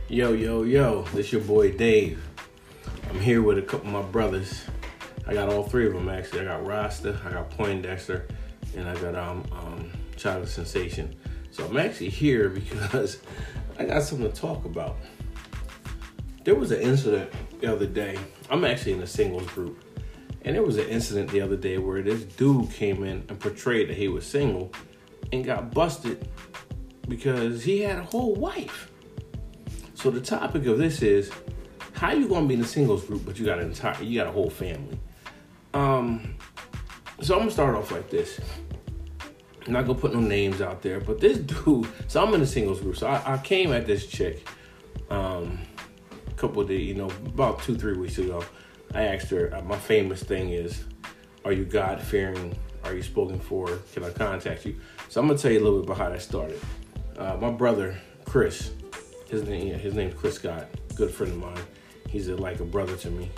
Yo, yo, yo, this your boy Dave. I'm here with a couple of my brothers. I got all three of them actually. I got Rasta, I got Poindexter, and I got Chocolate Sensation. So I'm actually here because I got something to talk about. There was an incident the other day. I'm actually in a singles group. And there was an incident the other day where this dude came in and portrayed that he was single and got busted because he had a whole wife. So the topic of this is, how you gonna be in a singles group but you got a whole family? So I'm gonna start off like this. I'm not gonna put no names out there, but this dude. So I'm in a singles group. So I came at this chick, couple of days, about 2-3 weeks ago. I asked her. My famous thing is, are you God fearing? Are you spoken for? Can I contact you? So I'm gonna tell you a little bit about how that started. My brother Chris. His name's Chris Scott, good friend of mine. He's like a brother to me.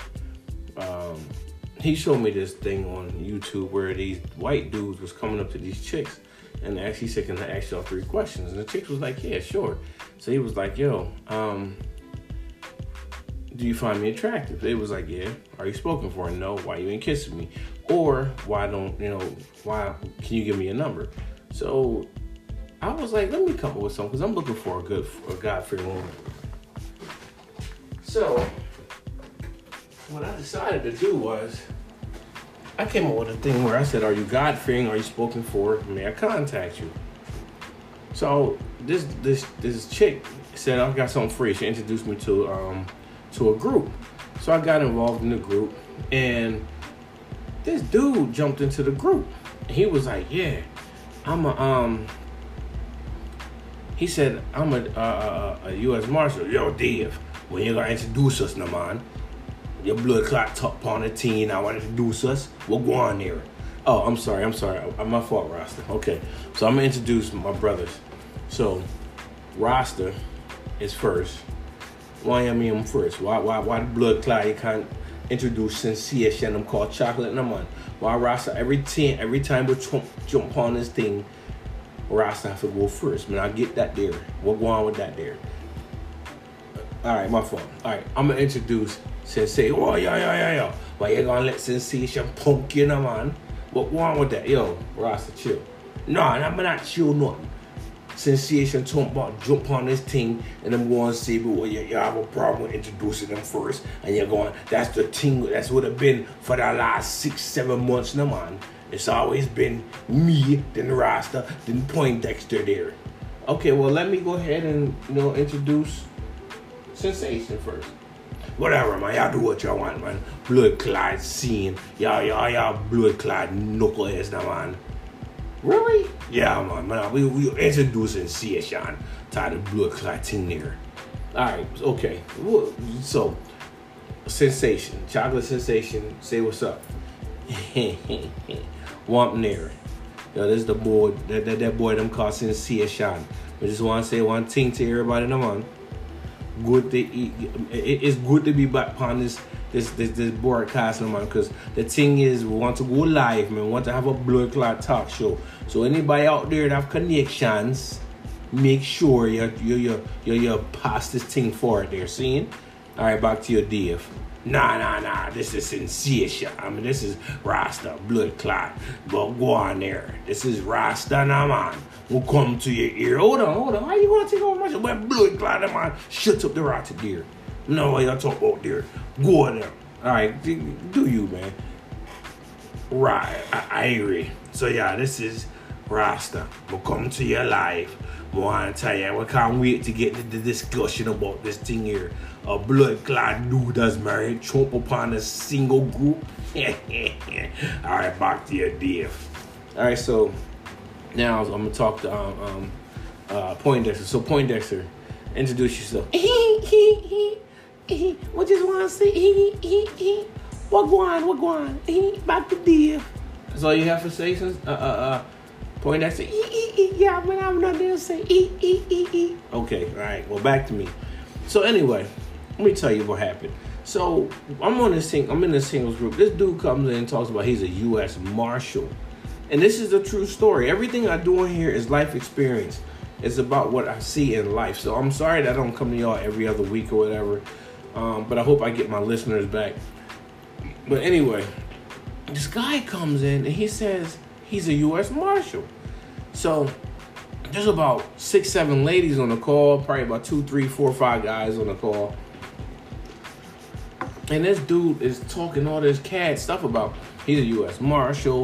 He showed me this thing on YouTube where these white dudes was coming up to these chicks and actually said, "Can I ask y'all 3 questions?" And the chicks was like, "Yeah, sure." So he was like, "Yo, do you find me attractive?" They was like, "Yeah." "Are you spoken for?" "No." "Why you ain't kissing me?" Or why can you give me a number? So I was like, let me come up with something because I'm looking for a God-fearing woman. So what I decided to do was I came up with a thing where I said, "Are you God-fearing? Are you spoken for? May I contact you?" So this chick said, "I've got something free." She introduced me to a group. So I got involved in the group, and this dude jumped into the group. He was like, "Yeah, He said, "I'm a U.S. Marshal." "Yo, Dave, when you gonna introduce us, now, man? Your blood clot top on the team. I want to introduce us. We'll go on there." "Oh, I'm sorry. My fault, Rasta." Okay, so I'm gonna introduce my brothers. So Rasta is first. Why am I first? Why the blood clot? You can't introduce Sensation. I'm called Chocolate, no man. Why Rasta? Every time we jump on this thing, Rasta have to go first. Man, I get that there. We'll go on with that there. All right, my fault. All right, I'm going to introduce Sensei. "Oh, yo. Why you going to let Sensation punk you, man? What go on with that?" "Yo, Rasta, chill." "No, I'm not chill nothing. Sensation jump on this thing, and I'm going to say, but you have a problem with introducing them first. And you're going, that's the thing, that's what it's been for the last 6-7 months now, man. It's always been me, then Rasta, then Poindexter there." "Okay, well, let me go ahead and, introduce Sensation first." "Whatever, man. Y'all do what y'all want, man. Blood clot scene. Y'all blood clot knuckleheads now, man." "Really?" "Yeah, man. We introducing Sensation to the blood clot thing there." All right, okay. So, Sensation, Chocolate Sensation, say what's up. "Wamp there. Yo, this is the boy, that boy them called Sensation. I just want to say one thing to everybody, no man. It's good to be back on this broadcast, no man, because the thing is, we want to go live, man. We want to have a blood clot talk show. So anybody out there that have connections, make sure you pass this thing forward there, seeing? All right, back to your Dave. Nah. This is Sensation. This is Rasta, blood clot. But go on there. This is Rasta, now, man. We'll come to your ear. Hold on. How you gonna take over my show? Blood clot, man. Shut up the Rasta there. No, what y'all talk about there. Go on there. All right, do you, man? Right, I agree. So yeah, this is Rasta. We'll come to your live. I want to tell you, we can't wait to get into the discussion about this thing here. A blood clot dude that's married, trump upon a single group. All right, back to your Dave. All right, so now I'm gonna talk to Poindexter. So Poindexter, introduce yourself. What just want to say? What go on? Back to Dave. That's all you have to say, since Poindexter. Yeah, but I'm not there to say. Okay, all right. Well, back to me. So anyway, let me tell you what happened. So I'm in this singles group. This dude comes in and talks about he's a U.S. Marshal. And this is a true story. Everything I do in here is life experience. It's about what I see in life. So I'm sorry that I don't come to y'all every other week or whatever. But I hope I get my listeners back. But anyway, this guy comes in and he says he's a U.S. Marshal. So there's about 6, 7 ladies on the call, probably about 2, 3, 4, 5 guys on the call. And this dude is talking all this CAD stuff about he's a U.S. Marshal.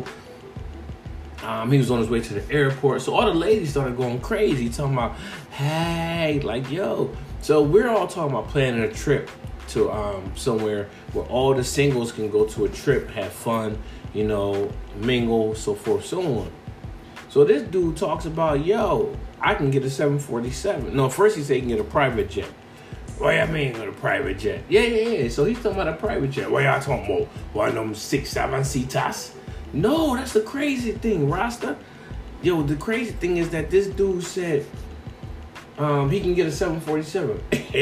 He was on his way to the airport. So all the ladies started going crazy, talking about, hey, like, yo. So we're all talking about planning a trip to somewhere where all the singles can go to a trip, have fun, mingle, so forth, so on. So this dude talks about, yo, I can get a 747. No, first he said he can get a private jet. What you mean with a private jet? Yeah. So he's talking about a private jet. What y'all talking about? One of them 6, 7 seaters? No, that's the crazy thing, Rasta. Yo, the crazy thing is that this dude said he can get a 747.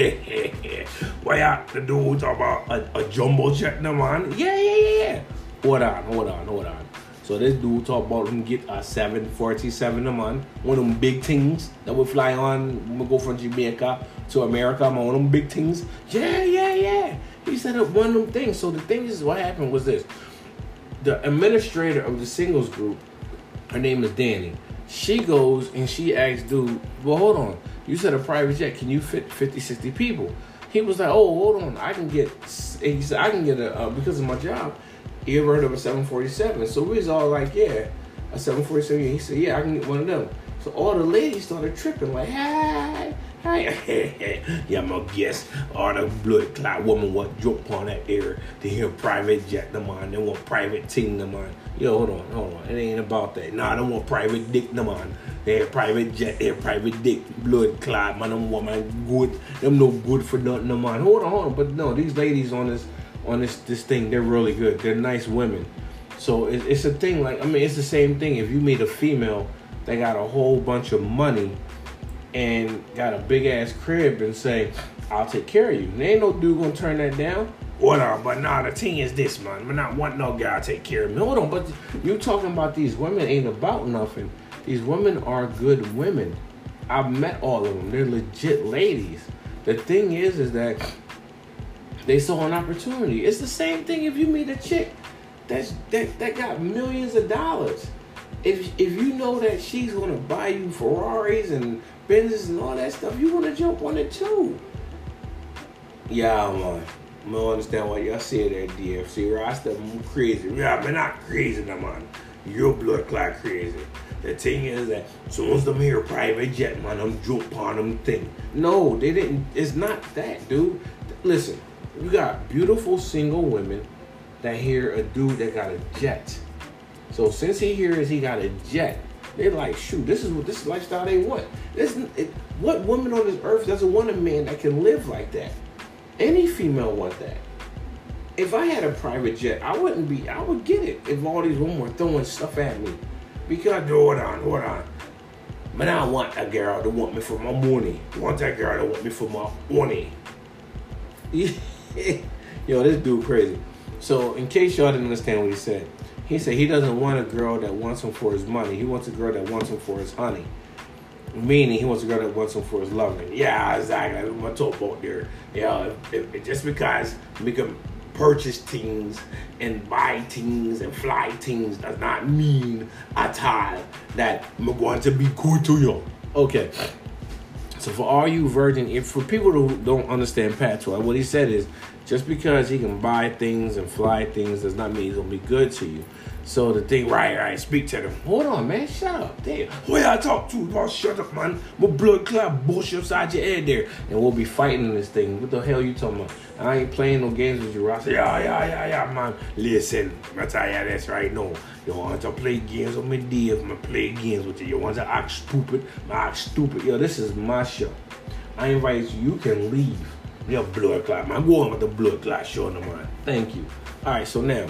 What y'all the dude talking about a jumbo jet, no man? Yeah. Hold on. So this dude talk about him get a 747 a month, one of them big things that we fly on. We go from Jamaica to America, one of them big things. Yeah. He said up one of them things. So the thing is, what happened was this: the administrator of the singles group, her name is Danny. She goes and she asks dude, well, hold on. You said a private jet, can you fit 50, 60 people? He was like, oh, hold on. He said, I can get a, because of my job. He ever heard of a 747? So we was all like, yeah, a 747. He said, yeah, I can get one of them. So all the ladies started tripping, like, hey. Yeah, my guess, all the blood clot woman what jump on that air to hear private jet, the man. They want private team, the man. Yo, hold on. It ain't about that. Nah, I don't want private dick, the man. They have private jet, they have private dick, blood clot, man. Them woman good. Them no good for nothing, the man. Hold on. But no, these ladies on this thing, they're really good. They're nice women. So it's a thing, like, I mean, it's the same thing. If you meet a female that got a whole bunch of money and got a big ass crib and say, I'll take care of you. There ain't no dude gonna turn that down. Whatever, but nah, the thing is this, man. I'm not want no guy to take care of me. Hold on, but you talking about these women ain't about nothing. These women are good women. I've met all of them. They're legit ladies. The thing is that they saw an opportunity. It's the same thing if you meet a chick that got millions of dollars. If you know that she's gonna buy you Ferraris and Benzes and all that stuff, you wanna jump on it too. Yeah, man. I don't understand why y'all say that, DFC. Rasta, I'm crazy. Yeah, I'm not crazy, no, man. Your blood clot crazy. The thing is that as soon as them hear private jet, man, I'm jump on them thing. No, they didn't. It's not that, dude. Listen, you got beautiful single women that hear a dude that got a jet. So since he hears he got a jet, they're like, shoot, this is lifestyle they want. What woman on this earth doesn't want a man that can live like that? Any female want that. If I had a private jet, I would get it if all these women were throwing stuff at me. Because, hold on. Man, I want a girl to want me for my money. I want that girl to want me for my money. Yo, this dude crazy. So, in case y'all didn't understand what he said he doesn't want a girl that wants him for his money. He wants a girl that wants him for his honey. Meaning, he wants a girl that wants him for his loving. Yeah, exactly. That's what I'm talking about there. Yeah, just because we can purchase things and buy things and fly things does not mean at all that I'm going to be good to you. Okay. So for all you virgin, for people who don't understand patois, what he said is, just because he can buy things and fly things does not mean he's going to be good to you. So the thing, right, speak to them. Hold on, man, shut up. Damn. Who y'all talk to? Oh, shut up, man. My blood clot bullshit upside your head there. And we'll be fighting this thing. What the hell you talking about? I ain't playing no games with you, Ross. Yeah, man. Listen, I tell you this right now. You want to play games with me, Dave? I'm going to play games with you. You want to act stupid? I act stupid. Yo, this is my show. I invite you. You can leave. Your blood clot, man. Go on with the blood clot show, no man. Thank you. All right, so now,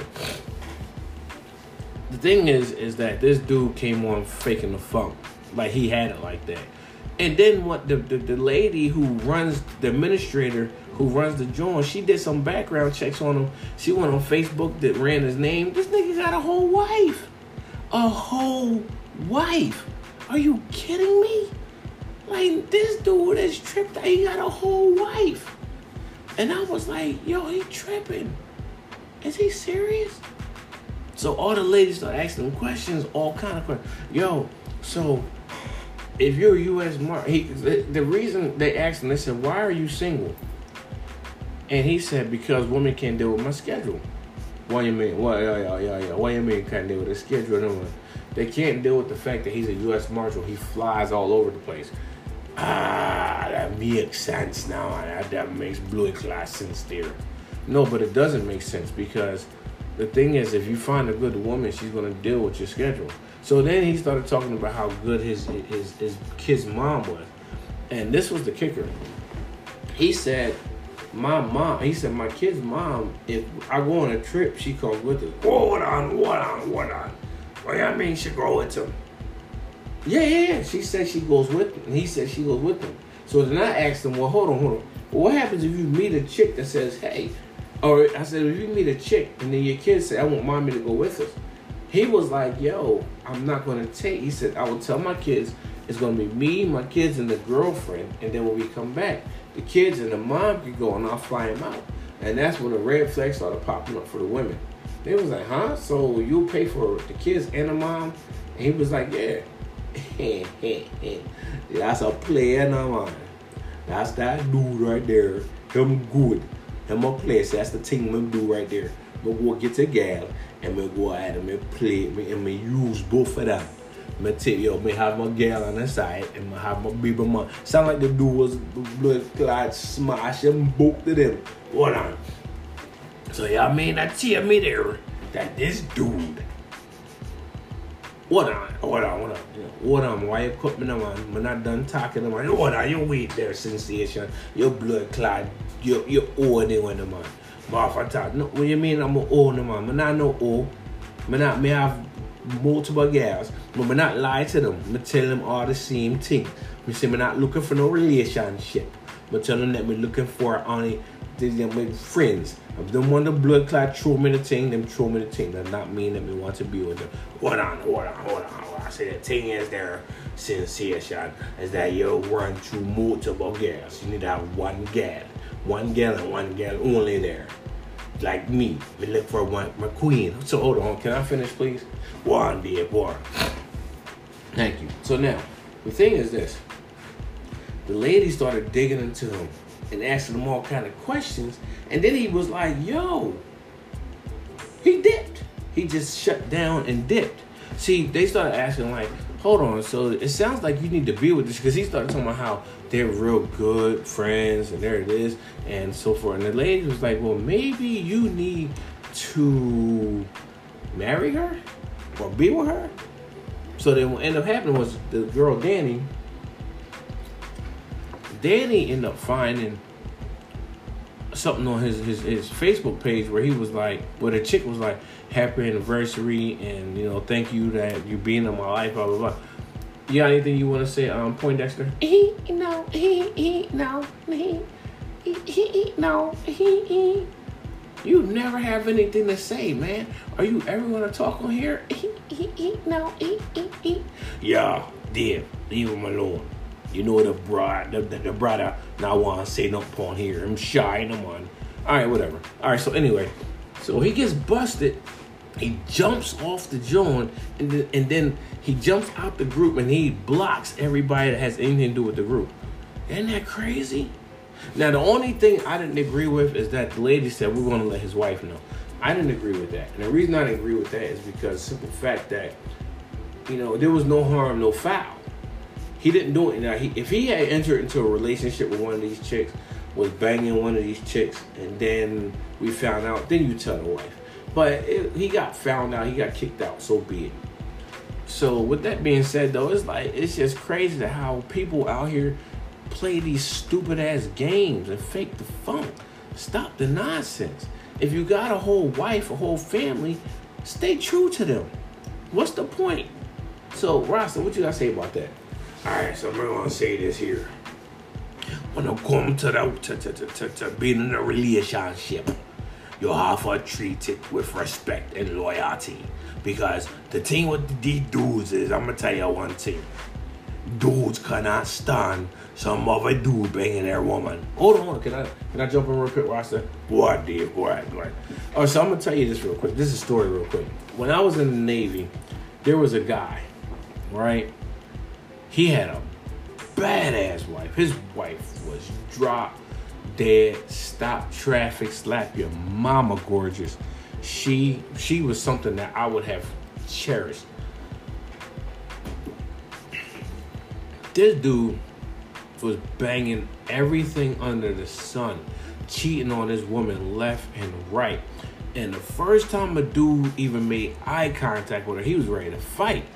the thing is that this dude came on faking the funk. Like, he had it like that. And then what the lady who runs, the administrator who runs the joint, she did some background checks on him. She went on Facebook that ran his name. This nigga got a whole wife. A whole wife. Are you kidding me? Like, this dude is tripped. He got a whole wife. And I was like, yo, he tripping. Is he serious? So all the ladies start asking him questions, all kind of questions. Yo, so if you're a U.S. Marshal, the reason they asked him, they said, why are you single? And he said, because women can't deal with my schedule. What do you mean? What do you mean can't deal with the schedule? They can't deal with the fact that he's a U.S. Marshal. He flies all over the place. That makes sense now. That makes blue class sense there. No, but it doesn't make sense because the thing is, if you find a good woman, she's going to deal with your schedule. So then he started talking about how good his kid's mom was. And this was the kicker. He said, my kid's mom, if I go on a trip, she comes with us. What on? What do you mean she go with him? Yeah. She said she goes with him. And he said she goes with him. So then I asked him, well, hold on. Well, what happens if you meet a chick that says, hey, or I said, if you meet a chick and then your kids say, I want mommy to go with us. He was like, yo, I'm not going to take. He said, I will tell my kids it's going to be me, my kids, and the girlfriend. And then when we come back, the kids and the mom can go and I'll fly them out. And that's when the red flags started popping up for the women. They was like, huh? So you'll pay for the kids and the mom? And he was like, yeah. That's a player now, man. That's that dude right there. Him good. Him a place. That's the thing we do right there. We go get a gal and we go ahead and we play and we use both of them. Me have my gal on the side and me have my baby mom. Sound like the dude was blood clot smashing both of them. Hold on. So y'all mean that tell me there that this dude. Hold on. Why you cut me now, man? I'm not done talking, man. Hold on, you wait there, sensation. Your blood clot, you owe anyone, man. But if I talk, no, what you mean I'm a owe, man? I'm not no owe. Me have multiple girls, but I'm not lie to them. I tell them all the same thing. I say I'm not looking for no relationship. I tell them that I'm looking for only my friends. If they want the blood clot, throw me the thing, them throw me the thing. That not mean that we want to be with them. Hold on. I say the thing is there, sensation, is that you run through multiple girls. You need to have one girl and one girl only there. Like me, we look for my queen. So hold on, can I finish, please? One day, boy. Thank you. So now, the thing is this. The lady started digging into him and asking him all kind of questions. And then he was like, yo, he dipped. He just shut down and dipped. See, they started asking like, hold on, so it sounds like you need to be with this, because he started talking about how they're real good friends and there it is and so forth. And the lady was like, well, maybe you need to marry her or be with her. So then what ended up happening was the girl Danny ended up finding something on his Facebook page where he was like, where the chick was like, happy anniversary and, you know, thank you that you being in my life, blah, blah, blah. You got anything you want to say, Poindexter? No. You never have anything to say, man. Are you ever going to talk on here? No. Yeah, dear, leave him alone. You know the brother not want to say nothing on here. I'm shy, no man. All right, whatever. All right, so anyway, so he gets busted. He jumps off the joint, and then he jumps out the group, and he blocks everybody that has anything to do with the group. Isn't that crazy? Now, the only thing I didn't agree with is that the lady said we're going to let his wife know. I didn't agree with that. And the reason I didn't agree with that is because simple fact that, you know, there was no harm, no foul. He didn't do it. Now, if he had entered into a relationship with one of these chicks, was banging one of these chicks, and then we found out, then you tell the wife. But he got found out, he got kicked out, so be it. So with that being said, though, it's just crazy that how people out here play these stupid ass games and fake the funk. Stop the nonsense. If you got a whole wife, a whole family, stay true to them. What's the point? So Rasta, what you gotta say about that? All right, so I'm gonna say this here. When it comes to being in a relationship, you have to treat it with respect and loyalty. Because the thing with these dudes is, I'm gonna tell you one thing. Dudes cannot stand some other dude banging their woman. Hold on, can I jump in real quick where I said, what, Dave? What? All right, so I'm gonna tell you this real quick. This is a story real quick. When I was in the Navy, there was a guy, right? He had a badass wife. His wife was drop dead, stop traffic, slap your mama gorgeous. She was something that I would have cherished. This dude was banging everything under the sun, cheating on his woman left and right. And the first time a dude even made eye contact with her, he was ready to fight.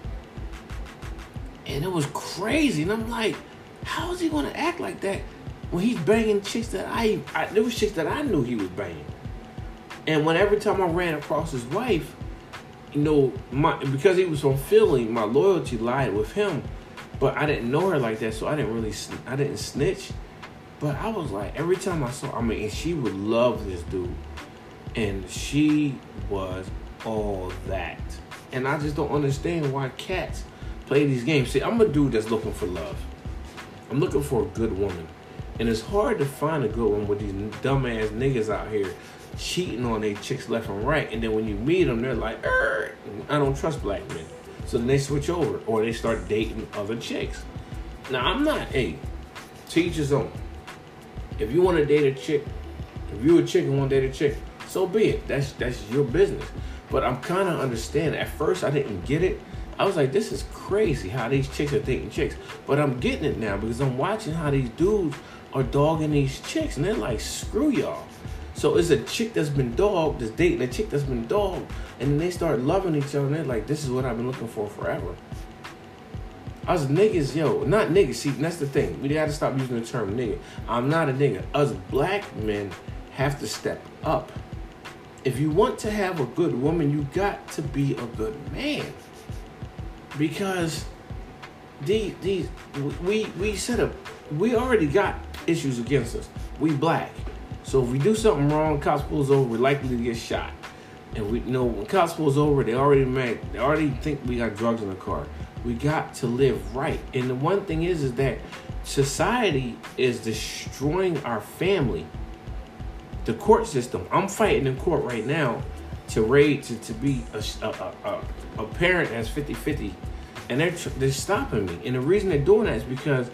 And it was crazy. And I'm like, how is he going to act like that when he's banging chicks that there was chicks that I knew he was banging. And when every time I ran across his wife, you know, because he was from Philly, my loyalty lied with him. But I didn't know her like that, so I didn't snitch. But I was like, every time I saw, and she would love this dude. And she was all that. And I just don't understand why cats play these games. See, I'm a dude that's looking for love. I'm looking for a good woman. And it's hard to find a good one with these dumbass niggas out here cheating on their chicks left and right. And then when you meet them, they're like, I don't trust black men. So then they switch over or they start dating other chicks. Now, I'm not, to each his own. If you want to date a chick, if you're a chick and want to date a chick, so be it. That's your business. But I'm kind of understanding. At first, I didn't get it. I was like, this is crazy how these chicks are dating chicks. But I'm getting it now because I'm watching how these dudes are dogging these chicks. And they're like, screw y'all. So it's a chick that's been dogged, that's dating a chick that's been dogged. And then they start loving each other. And they're like, this is what I've been looking for forever. Us niggas, not niggas. See, that's the thing. We got to stop using the term nigga. I'm not a nigga. Us black men have to step up. If you want to have a good woman, you got to be a good man. Because we already got issues against us. We black. So if we do something wrong, cops pulls over, we're likely to get shot. And when cops pulls over, they already think we got drugs in the car. We got to live right. And the one thing is that society is destroying our family. The court system. I'm fighting in court right now to be a parent that's 50-50. And they're stopping me. And the reason they're doing that is because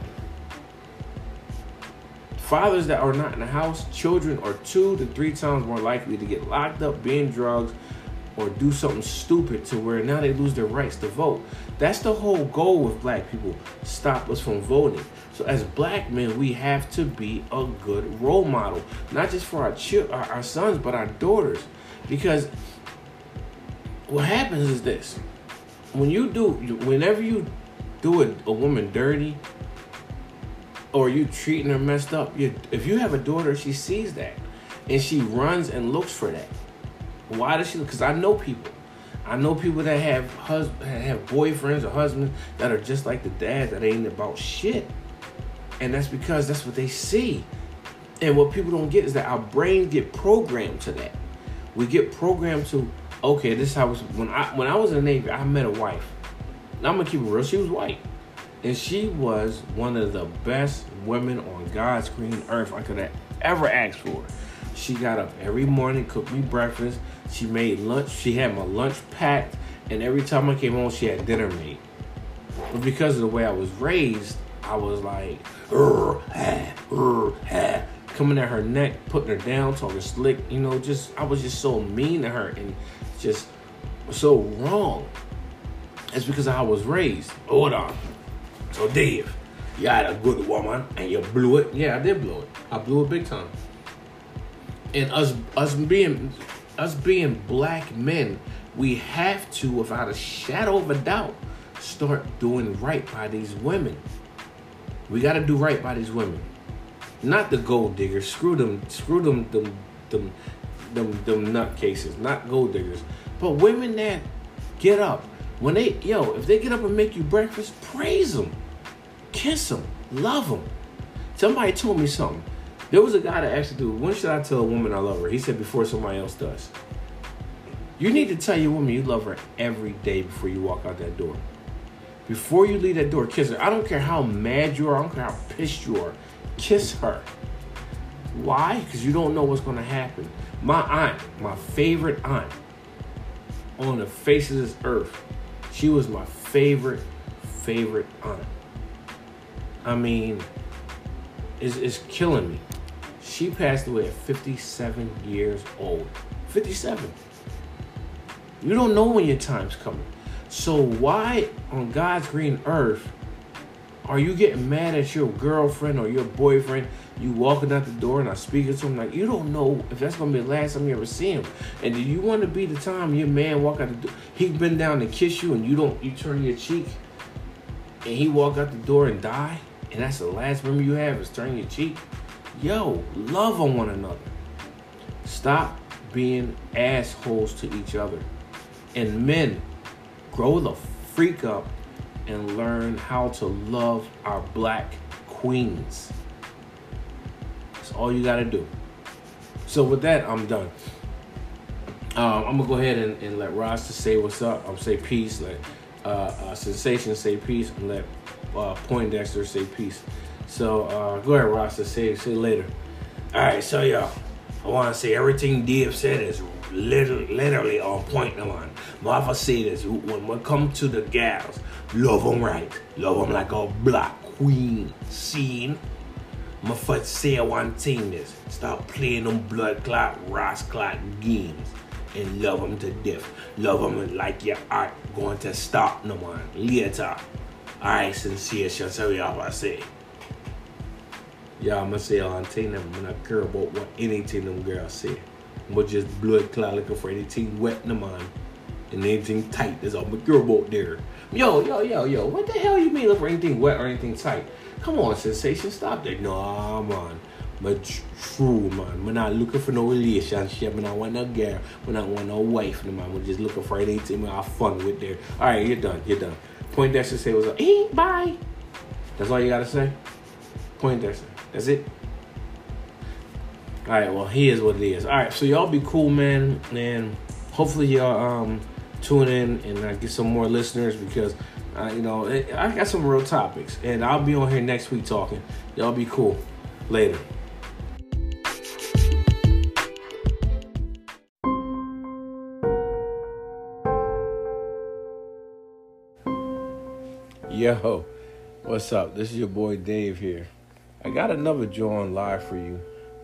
fathers that are not in the house, children are 2 to 3 times more likely to get locked up, being drugs, or do something stupid to where now they lose their rights to vote. That's the whole goal with black people. Stop us from voting. So as black men, we have to be a good role model. Not just for our sons, but our daughters. Because what happens is this. Whenever you do a woman dirty, or you treating her messed up, if you have a daughter, she sees that. And she runs and looks for that. Why does she? Because I know people. I know people that have boyfriends or husbands that are just like the dad that ain't about shit. And that's because that's what they see. And what people don't get is that our brains get programmed to that. We get programmed to, okay, this is how when I was in the Navy, I met a wife. Now, I'm gonna keep it real. She was white. And she was one of the best women on God's green earth I could have ever asked for. She got up every morning, cooked me breakfast. She made lunch. She had my lunch packed. And every time I came home, she had dinner made. But because of the way I was raised, I was like, coming at her neck, putting her down, talking slick. I was just so mean to her and just so wrong. It's because of how I was raised. Hold on. So Dave, you had a good woman and you blew it. Yeah, I did blow it. I blew it big time. And us being black men, we have to, without a shadow of a doubt, start doing right by these women. We got to do right by these women, not the gold diggers. Screw them nutcases, not gold diggers, but women that get up. If they get up and make you breakfast, praise them, kiss them, love them. Somebody told me something. There was a guy that asked me, when should I tell a woman I love her? He said, before somebody else does. You need to tell your woman you love her every day before you walk out that door. Before you leave that door, kiss her. I don't care how mad you are. I don't care how pissed you are. Kiss her. Why? Because you don't know what's going to happen. My aunt, my favorite aunt on the face of this earth, she was my favorite aunt. I mean, it's killing me. She passed away at 57 years old. 57. You don't know when your time's coming. So why on God's green earth are you getting mad at your girlfriend or your boyfriend? You walking out the door and I speaking to him like, you don't know if that's going to be the last time you ever see him. And do you want to be the time your man walk out the door, he bend down to kiss you and you turn your cheek and he walk out the door and die? And that's the last memory you have is turning your cheek? Yo, love on one another. Stop being assholes to each other. And men, grow the freak up and learn how to love our black queens. That's all you gotta do. So with that, I'm done. I'm gonna go ahead and let Rasta say what's up. Say peace. Let Sensation say peace, and let Poindexter say peace. So go ahead, Rasta. Say later. All right, so y'all, I want to say everything Dave said is literally on point, man. But I say this, when we come to the gals, love them right. Love them like a black queen scene. My first say one thing is, stop playing them blood clot, ras clot games. And love them to death. Love them like your art going to stop no man later. Alright, Sensation, so y'all I say. Yeah, I'm gonna say one thing them when I care about what anything them girls say. But just blood clot looking for anything wet in the man and anything tight. That's all my girl about there. Yo, what the hell you mean look for anything wet or anything tight? Come on, Sensation, stop that. No, man. But true, man. We're not looking for no relationship. We're not want no girl. We're not want no wife, man. We're just looking for anything we have fun with there. Alright, you're done. Poindexter say what's up. Bye. That's all you gotta say? Poindexter. That's it? Alright, well, here's what it is. Alright, so y'all be cool, man. And hopefully y'all tune in and I get some more listeners because, I got some real topics. And I'll be on here next week talking. Y'all be cool. Later. Yo, what's up? This is your boy Dave here. I got another joint live for you.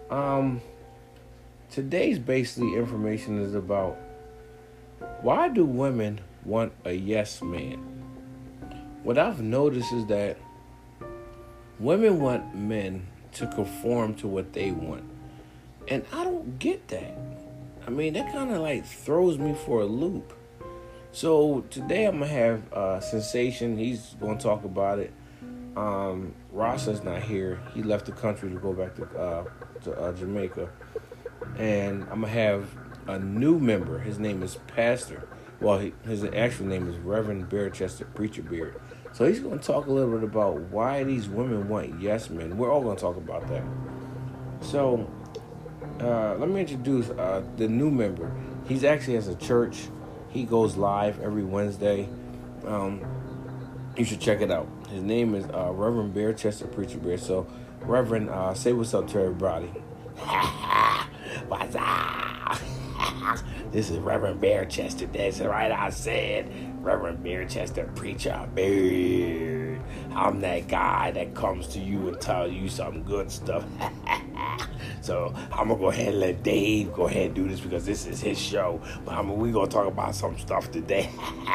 Today's basically information is about why do women want a yes man? What I've noticed is that women want men to conform to what they want. And I don't get that. I mean, that kind of like throws me for a loop. So today I'm going to have Sensation. He's going to talk about it. Rasa's not here. He left the country to go back to Jamaica. And I'm going to have a new member. His name is Pastor. Well, his actual name is Reverend Barechester Preacher Beard. So he's going to talk a little bit about why these women want yes men. We're all going to talk about that. So let me introduce the new member. He's actually has a church. He goes live every Wednesday. You should check it out. His name is Reverend Barechester Preacher Beard. So, Reverend, say what's up to everybody. What's up? This is Reverend Barechester. That's right, I said. Reverend Barechester Preacher Beard. I'm that guy that comes to you and tells you some good stuff. So I'm going to go ahead and let Dave go ahead and do this because this is his show. But we're going to talk about some stuff today.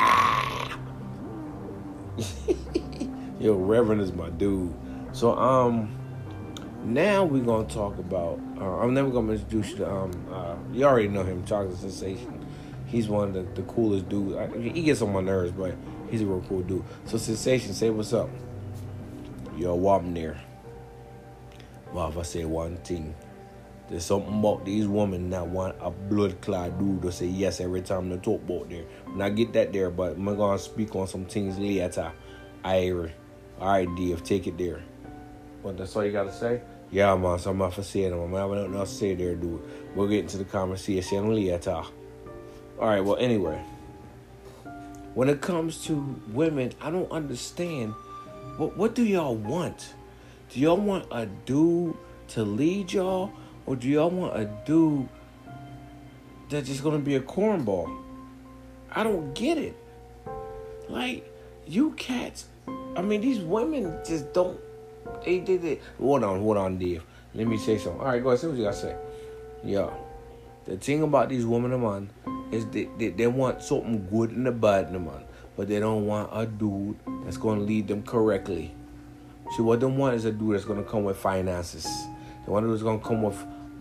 Yo, Reverend is my dude. So now we're going to talk about, I'm never going to introduce you to, you already know him, Chocolate Sensation. He's one of the coolest dudes. He gets on my nerves, but he's a real cool dude. So Sensation, say what's up. Yo, I'm there. Well, if I say one thing, there's something about these women that want a blood-clad dude to say yes every time they talk about there. And I get that there, but I'm going to speak on some things later. Alright, Dave, take it there. What, that's all you got to say? Yeah, man, so I'm not for saying it. I'm not nothing else to say there, dude. We'll get into the conversation later. Alright, well, anyway. when it comes to women, I don't understand. What do y'all want? Do y'all want a dude to lead y'all? Or do y'all want a dude that's just going to be a cornball? I don't get it. Like, you cats, I mean, these women just don't, they. Hold on, Dave. Let me say something. All right, go ahead, say what you got to say. Yeah. The thing about these women, man, is they want something good in the bad, man. But they don't want a dude that's going to lead them correctly. See, what they want is a dude that's going to come with finances. They want a dude that's going to come with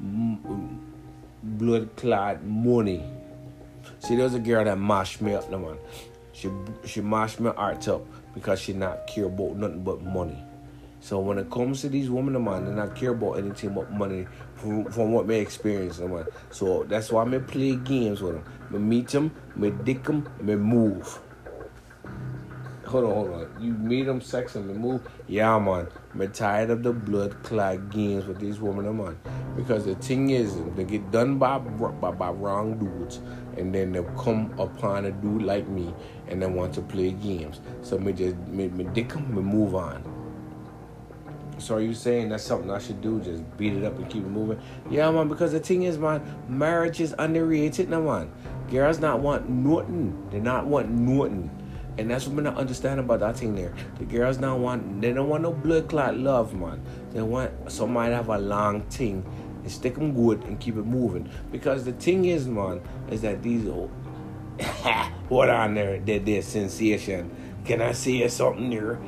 blood-clad money. See, there's a girl that mashed me up, man. She mashed my heart up because she not care about nothing but money. So when it comes to these women, man, they not care about anything but money from what they experience, man. So that's why I play games with them. I meet them, I dick them, I move. Hold on. You meet them, sex them, and move? Yeah, man. I'm tired of the blood-clad games with these women, man. Because the thing is, they get done by wrong dudes, and then they come upon a dude like me, and they want to play games. So me dick them, me move on. So are you saying that's something I should do? Just beat it up and keep it moving? Yeah, man, because the thing is, man, marriage is underrated now, man. Girls not want nothing. They not want nothing. And that's what we not understand about that thing there. The girls they don't want no blood clot love, man. They want somebody to have a long thing and stick them good and keep it moving. Because the thing is, man, is that these hold on there, they're sensation. Can I say something there?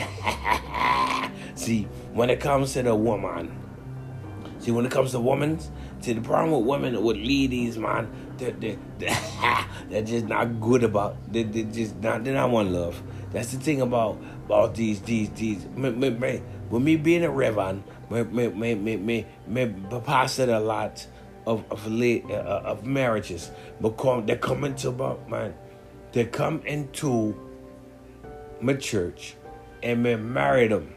See, when it comes to the woman, when it comes to women, see, the problem with women, with ladies, man, they're just not good about. They're not one love. That's the thing about these. With me being a reverend, me pastor a lot of marriages, because they come into my church, and me marry them.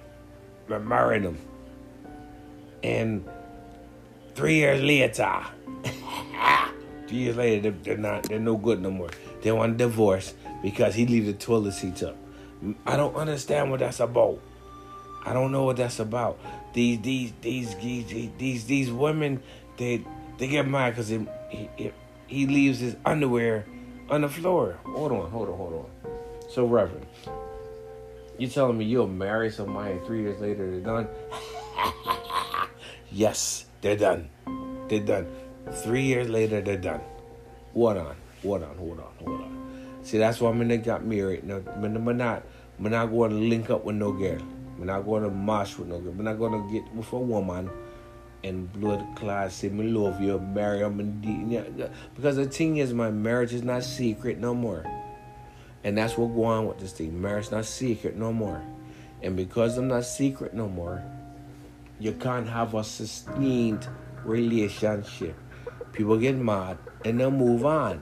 And 3 years later, 3 years later, they're no good no more. They want a divorce because he leave the toilet seats up. I don't understand what that's about. I don't know what that's about. These women, they get mad because he leaves his underwear on the floor. Hold on. So, Reverend, you telling me you'll marry somebody and 3 years later they're done? Yes, they're done. 3 years later, they're done. Hold on. See, that's why they got married. No, I'm not going to link up with no girl. I'm not going to march with no girl. I'm not going to get with a woman and blood class, say, me love you, marry them. Because the thing is, my marriage is not secret no more. And that's what going on with this thing. Marriage is not secret no more. And because I'm not secret no more, you can't have a sustained relationship. People get mad and they move on.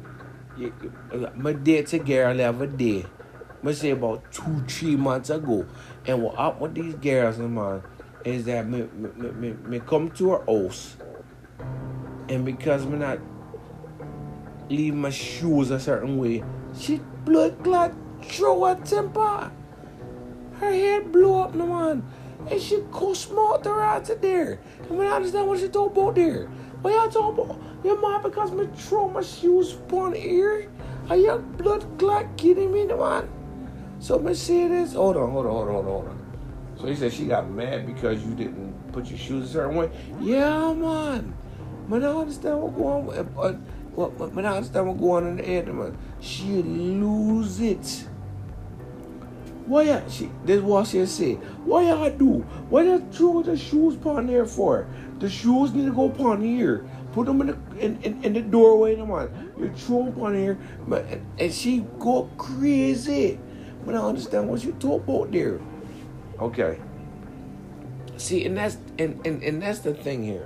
My date a girl the other day, I say about 2-3 months ago, and what happened with these girls, man, is that me come to her house, and because me not leave my shoes a certain way, she blood clot throw her temper. Her head blew up, no man. And she go smart her out of there. I mean, I understand what she talk about there. What y'all talk about? Your mom because me throw my shoes upon here? Are you blood clot kidding me, man? So me say this. Hold on. So he said she got mad because you didn't put your shoes a certain way. Yeah, man. Man, I understand what going on. Man, I understand what going on in the head, man. She lose it. This is what she said. What y'all do? Why you throw the shoes upon there for? The shoes need to go upon here. Put them in the doorway, man. You throw them upon here, and she go crazy. But I understand what you talk about there. Okay. See, and that's the thing here.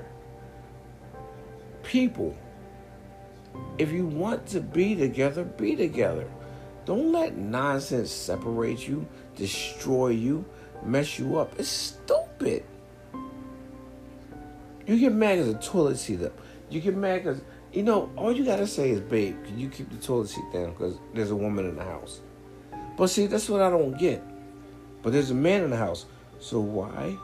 People, if you want to be together, be together. Don't let nonsense separate you, destroy you, mess you up. It's stupid. You get mad because the toilet seat up. You get mad because all you gotta say is, babe, can you keep the toilet seat down? Because there's a woman in the house. But see, that's what I don't get. But there's a man in the house. So why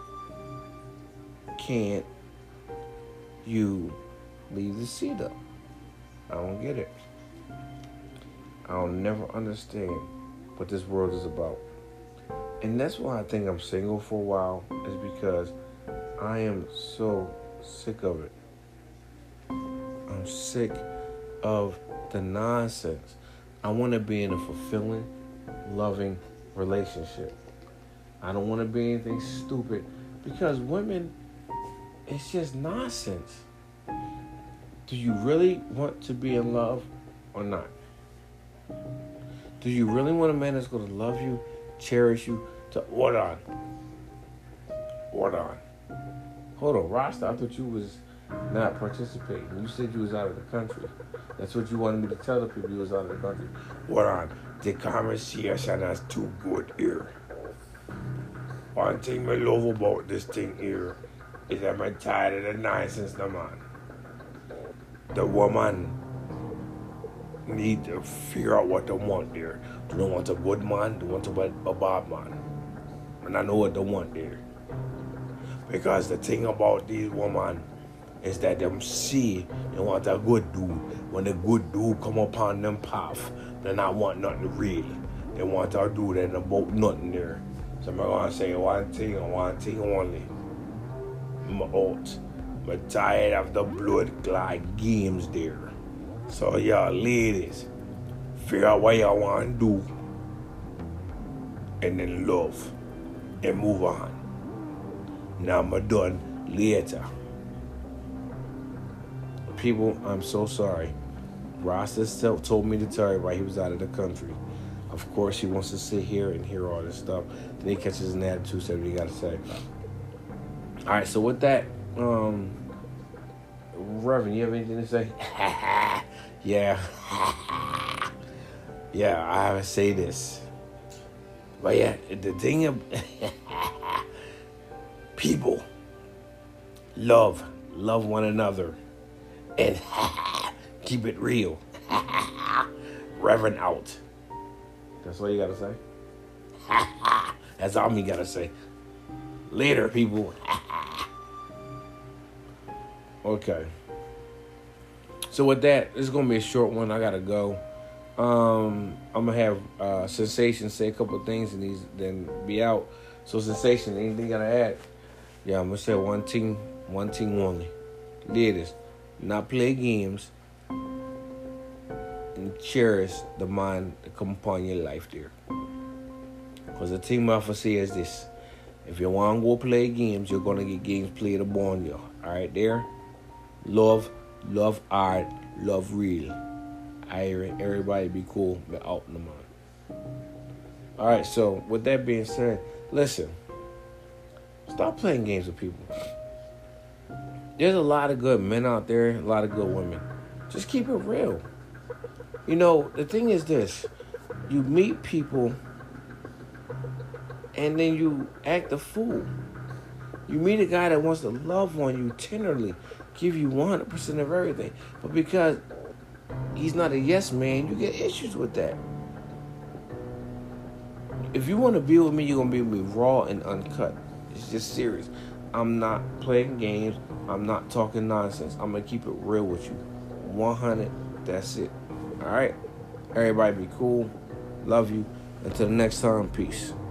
can't you leave the seat up? I don't get it. I'll never understand what this world is about. And that's why I think I'm single for a while, is because I am so sick of it. I'm sick of the nonsense. I want to be in a fulfilling, loving relationship. I don't want to be anything stupid, because women, it's just nonsense. Do you really want to be in love or not? Do you really want a man that's going to love you, cherish you? Hold on. Hold on, Rasta, I thought you was not participating. You said you was out of the country. That's what you wanted me to tell the people, you was out of the country. Hold on. The conversation is too good here. One thing I love about this thing here is that I'm tired of the nonsense, no man. The woman need to figure out what they want there. Do they want a good man? Do they want a bad man? And I know what they want there. Because the thing about these women is that them see they want a good dude. When the good dude come upon them path, they not want nothing real. They want a dude that about nothing there. So I'm going to say one thing and one thing only. I'm out. I'm tired of the blood clot games there. So y'all ladies, figure out what y'all want to do, and then love, and move on. Now I'm done later. People, I'm so sorry. Rasta told me to tell everybody he was out of the country. Of course, he wants to sit here and hear all this stuff. Then he catches an attitude, said what he got to say. All right, so with that, Reverend, you have anything to say? Yeah. Yeah, I have to say this. But yeah, the thing of people love one another and keep it real. Reverend out. That's all you gotta say? That's all me gotta say. Later, people. Okay. So with that, it's gonna be a short one. I gotta go. I'm gonna have Sensation say a couple of things and then be out. So Sensation, anything you gotta add? Yeah, I'm gonna say one thing only. Ladies, not play games and cherish the man that come upon your life there. Cause the thing I have to say is this: if you want to go play games, you're gonna get games played upon you. All right, there. Love art, love real. Everybody be cool, be out in the mind. All right, so with that being said, listen. Stop playing games with people. There's a lot of good men out there, a lot of good women. Just keep it real. The thing is this. You meet people and then you act a fool. You meet a guy that wants to love on you tenderly, give you 100% of everything. But because he's not a yes man, you get issues with that. If you want to be with me, you're going to be with me raw and uncut. It's just serious. I'm not playing games. I'm not talking nonsense. I'm going to keep it real with you. 100, that's it. All right? Everybody be cool. Love you. Until the next time, peace.